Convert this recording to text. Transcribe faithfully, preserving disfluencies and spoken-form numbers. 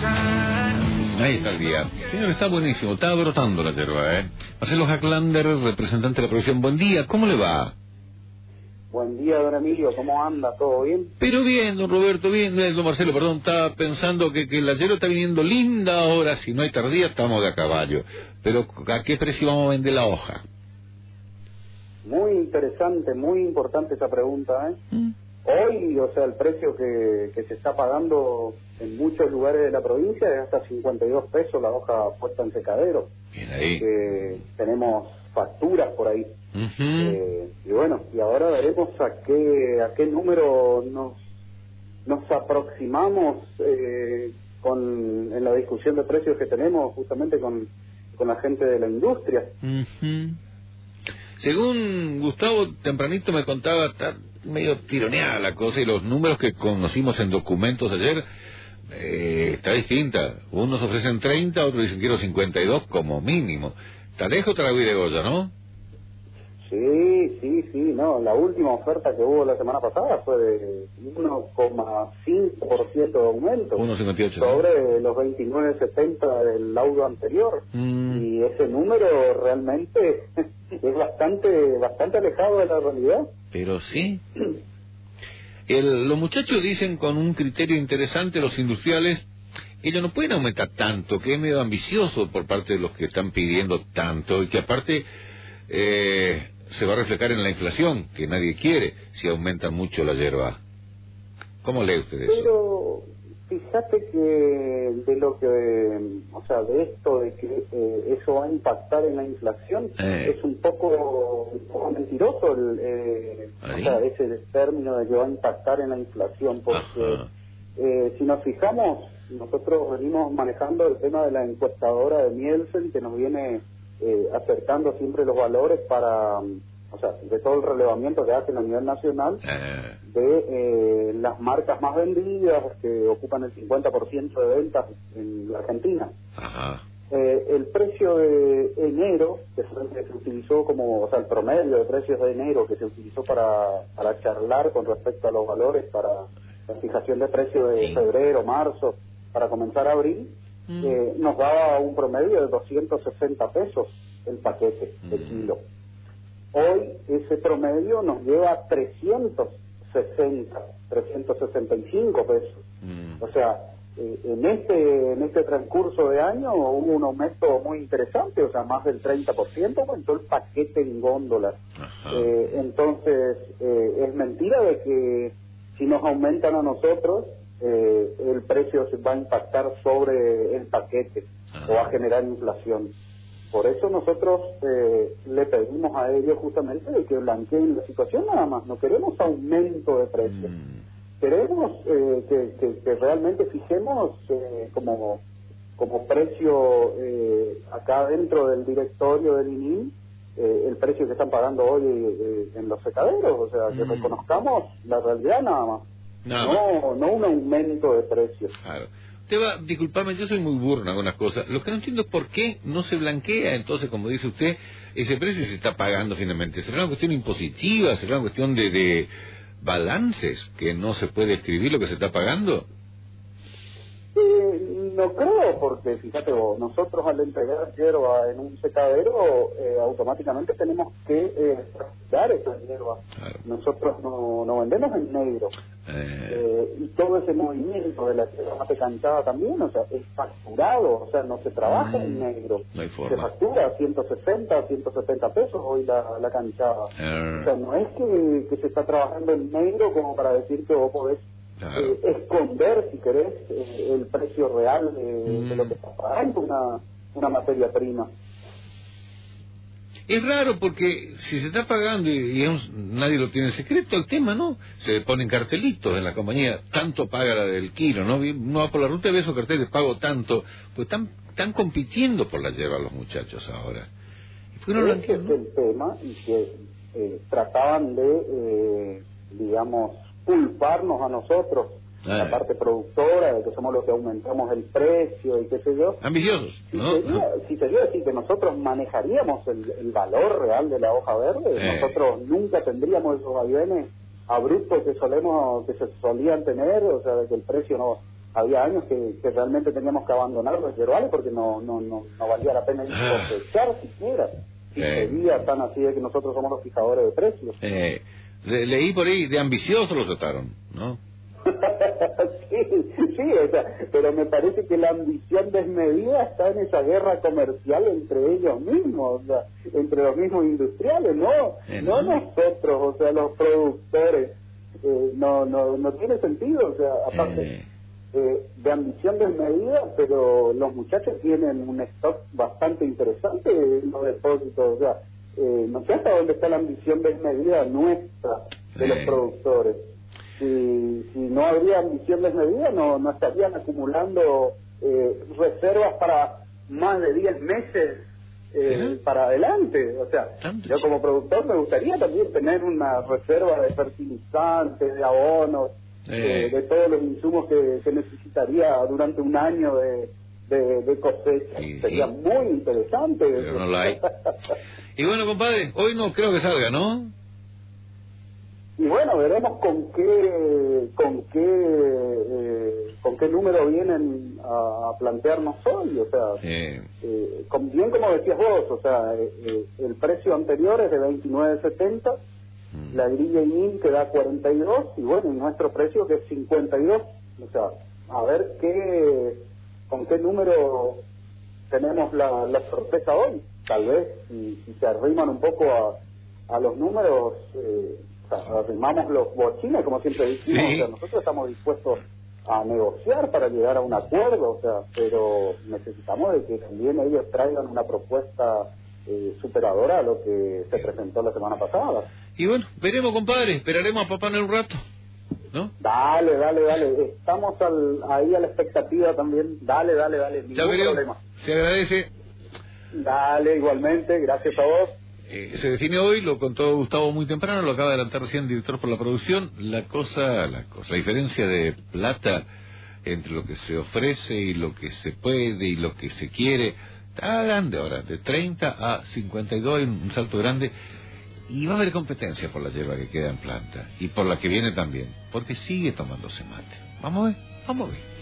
Ahí está el día. Señor, está buenísimo, está brotando la yerba, ¿eh? Marcelo Hacklander, representante de la producción. Buen día, ¿cómo le va? Buen día, don Emilio, ¿cómo anda? ¿Todo bien? Pero bien, don Roberto, bien, eh, don Marcelo, perdón, estaba pensando que, que la yerba está viniendo linda ahora, si no hay tardía estamos de a caballo. Pero ¿a qué precio vamos a vender la hoja? Muy interesante, muy importante esa pregunta, ¿eh? ¿Mm? Hoy, o sea, el precio que, que se está pagando en muchos lugares de la provincia es hasta cincuenta y dos pesos la hoja puesta en secadero. Bien ahí. Que tenemos facturas por ahí. Uh-huh. eh, y bueno, y ahora veremos a qué a qué número nos nos aproximamos eh, con en la discusión de precios que tenemos justamente con, con la gente de la industria. Uh-huh. Según Gustavo tempranito me contaba, está medio tironeada la cosa y los números que conocimos en documentos ayer eh, está distinta. Unos ofrecen treinta, otros dicen quiero cincuenta y dos como mínimo. Está lejos Tarahui de Goya, ¿no? Sí, sí, sí, no. La última oferta que hubo la semana pasada fue de uno coma cinco por ciento de aumento uno coma cincuenta y ocho, sobre ¿no? los veintinueve setenta del laudo anterior. Mm. Y ese número realmente es bastante bastante alejado de la realidad. Pero sí. El, los muchachos dicen con un criterio interesante, los industriales, ellos no pueden aumentar tanto, que es medio ambicioso por parte de los que están pidiendo tanto y que aparte eh, se va a reflejar en la inflación, que nadie quiere si aumentan mucho la yerba. ¿Cómo lee usted eso? Pero fíjate que de lo que, o sea, de esto de que eh, eso va a impactar en la inflación, eh. es un poco, un poco mentiroso el, eh, o sea, ese término de que va a impactar en la inflación, porque eh, si nos fijamos, nosotros venimos manejando el tema de la encuestadora de Nielsen, que nos viene eh, acercando siempre los valores para, o sea, de todo el relevamiento que hacen a nivel nacional, eh. de eh, las marcas más vendidas, que ocupan el cincuenta por ciento de ventas en la Argentina. Ajá. Eh, el precio de enero, que se utilizó como, o sea, el promedio de precios de enero que se utilizó para, para charlar con respecto a los valores para la fijación de precios de sí. febrero, marzo, para comenzar abril, mm. eh, nos daba un promedio de doscientos sesenta pesos el paquete de mm. kilo. Hoy ese promedio nos lleva a trescientos sesenta, trescientos sesenta y cinco pesos. Mm. O sea, eh, en este en este transcurso de año hubo un aumento muy interesante, o sea, más del treinta por ciento aumentó el paquete en góndolas. Eh, entonces, eh, es mentira de que si nos aumentan a nosotros, eh, el precio se va a impactar sobre el paquete Ajá. o va a generar inflación. Por eso nosotros eh, le pedimos a ellos justamente de que blanqueen la situación nada más. No queremos aumento de precios. Mm. Queremos eh, que, que, que realmente fijemos eh, como, como precio eh, acá dentro del directorio del I N I M eh, el precio que están pagando hoy eh, en los secaderos. O sea, que mm. reconozcamos la realidad nada más. Nada no, más. no un aumento de precios. Claro. Usted va, disculpame, yo soy muy burro en algunas cosas. Lo que no entiendo es por qué no se blanquea, entonces, como dice usted, ese precio se está pagando finalmente. ¿Será una cuestión impositiva? ¿Será una cuestión de, de balances que no se puede escribir lo que se está pagando? Eh, no creo, porque fíjate vos, nosotros al entregar hierba en un secadero, eh, automáticamente tenemos que eh, dar esa hierba. Claro. Nosotros no, no vendemos en negro. Eh... Eh, y todo ese movimiento de la hierba mate canchada también, o sea, es facturado, o sea, no se trabaja mm, en negro. No hay forma. Se factura ciento sesenta, ciento setenta pesos hoy la, la canchada. Eh... O sea, no es que, que se está trabajando en negro como para decir que vos podés Claro. Eh, esconder, si querés, eh, el precio real de, mm. de lo que está pagando una, una materia prima. Es raro porque si se está pagando y, y es, nadie lo tiene en secreto, el tema, ¿no? Se ponen cartelitos en la compañía, tanto paga la del kilo, ¿no? Uno va por la ruta y ve esos carteles, pago tanto, pues están, están compitiendo por la yerba los muchachos ahora. ¿Por qué no lo entiendo? Ese es el tema, y que eh, trataban de, eh, digamos, culparnos a nosotros, ah, la parte productora, de que somos los que aumentamos el precio y qué sé yo. Ambiciosos, si ¿no? Sería, si sería decir que nosotros manejaríamos el, el valor real de la hoja verde, eh. nosotros nunca tendríamos esos vaivenes abruptos que solemos que se solían tener, o sea, de que el precio no había años que, que realmente teníamos que abandonar los yerbales porque no no no, no valía la pena ir a cosechar siquiera. Si Eh. sería tan así de que nosotros somos los fijadores de precios. Eh, le- leí por ahí, de ambiciosos los trataron, ¿no? sí, sí, o sea, pero me parece que la ambición desmedida está en esa guerra comercial entre ellos mismos, o sea, entre los mismos industriales, no, Eh, no no. nosotros, o sea, los productores. Eh, no, no, no tiene sentido, o sea, aparte Eh. eh, de ambición desmedida, pero los muchachos tienen un stock bastante interesante en los depósitos, o sea, eh, no sé hasta dónde está la ambición desmedida nuestra de los Eh. productores. Si, si no habría ambición desmedida, no, no estarían acumulando eh, reservas para más de diez meses eh, ¿Sí? para adelante. O sea, Tanto, yo chico. como productor me gustaría también tener una reserva de fertilizantes, de abonos, Eh. eh, de todos los insumos que, que necesitaría durante un año de, de, de cosecha. Sí, Sería sí. muy interesante. Pero no lo hay. Y bueno, compadre, hoy no creo que salga, ¿no? Y bueno, veremos con qué con qué eh, con qué número vienen a, a plantearnos hoy, o sea, Eh. eh, con- bien como decías vos, o sea, eh, eh, el precio anterior es de veintinueve setenta, Mm. la grilla I N I que da cuarenta y dos y bueno, y nuestro precio que es cincuenta y dos, o sea, a ver qué con qué número tenemos la, la sorpresa hoy, tal vez si, si se arriman un poco a, a los números, eh, o sea, arrimamos los bochines, como siempre decimos, Sí. o sea, nosotros estamos dispuestos a negociar para llegar a un acuerdo, o sea, pero necesitamos de que también ellos traigan una propuesta eh, superadora a lo que se presentó la semana pasada. Y bueno, veremos, compadre, esperaremos a Papá Noel un rato, ¿no? Dale, dale, dale, estamos al, ahí a la expectativa también, dale, dale, dale, Ya ningún veremos, problema. se agradece. Dale, igualmente, gracias a vos. Eh, se define hoy, lo contó Gustavo muy temprano, lo acaba de adelantar recién el director por la producción, la cosa, la cosa, la diferencia de plata entre lo que se ofrece y lo que se puede y lo que se quiere, está grande ahora, de treinta a cincuenta y dos hay un salto grande, y va a haber competencia por la hierba que queda en planta, y por la que viene también, porque sigue tomándose mate. Vamos a ver, vamos a ver.